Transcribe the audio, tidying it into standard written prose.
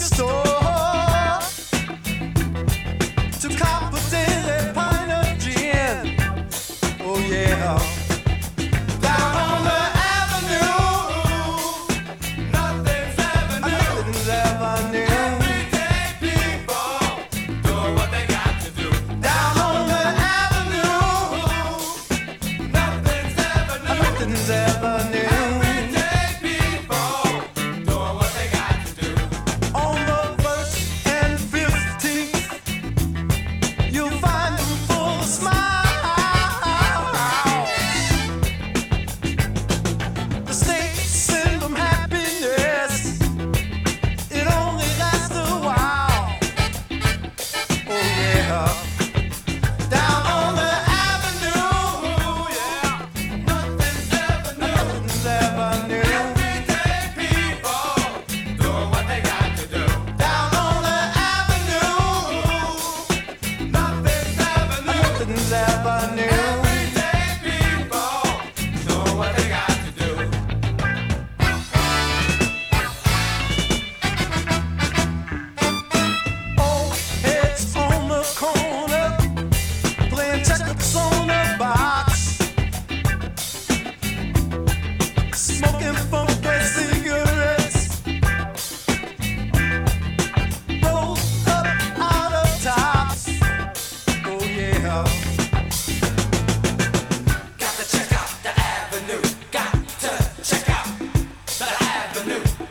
store to cop a daily pint of gin. Oh yeah. Down on the avenue, nothing's ever new. Nothing's ever new. Everyday people doing what they got to do. Down on the avenue, nothing's ever new. Nothing's ever new. Everyday people doing what they got to do. On the 1st and 15th, you'll find them full of smiles. The state send them happiness. It only lasts a while. Oh yeah. Down on the avenue, yeah. Nothing's ever new. Nothing's ever new. Everyday people doing what they got to do. Down on the avenue, nothing's ever new. Nothing's ever new. Everyday people doing what they got to do. Old heads on the corner playing checkers on the box, smoking funky cigarettes, rolled up out of tops. Oh yeah. Got to check out the avenue. Got to check out the avenue.